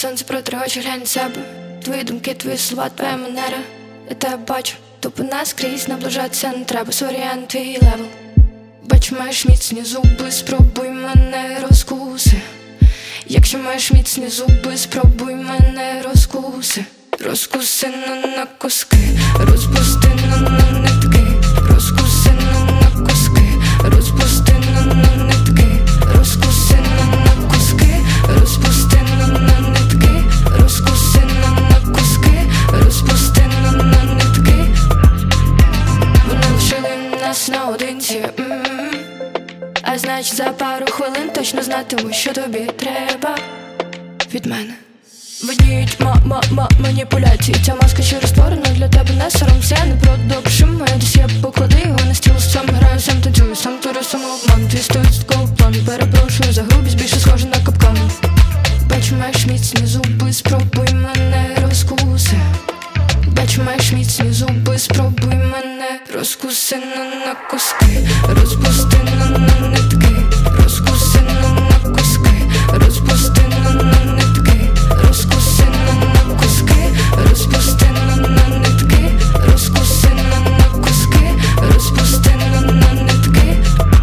сонце протри очі, глянь себе. Твої думки, твої слова, твоя манера. Я тебе бачу, тупо наскрізь, наближатися не треба. Соріан, твій левел. Бачу, маєш міцні зуби, спробуй мене розкуси. Якщо маєш міцні зуби, спробуй мене розкуси. Розкуси на куски, розпусти на нитки. Розкуси на куски, розпусти на нитки. Розкуси на куски, розпусти на нитки. Розкуси на куски, розпусти на нитки. Вони лишили нас наодинці, а значить за пару хвилин точно знатиму, що тобі треба від мене. Видніють маніпуляції. Ця маска щиро створена для тебе, не соромся, не продовжуй моє досьє. Поклади його на стіл, сам граю, сам танцюю, сам тури, самообман. Твій 100% план, перепрошую за грубість, більше схоже на капкан. Бачу, маєш міцні зуби, спробуй мене розкуси. Бачу, маєш міцні зуби, спробуй мене розкуси на куски. Розпусти на нитки. Розкуси на куски. Розпусти на нитки. Розкуси на куски. Розпусти на нитки. Розкуси на куски. Розпусти на нитки.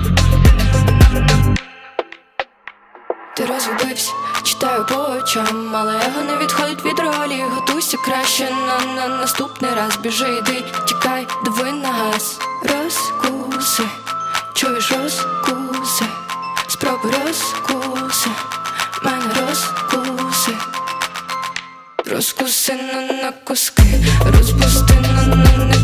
Ти розгубився, читаю по очам, але його не відходить від ролі. Готуйся краще на наступний раз. Біжи, йди, тікай, диви на газ. Розкуси, чуєш, розкуси. Спробуй розкуси, мене розкуси. Розкуси на куски, розпусти на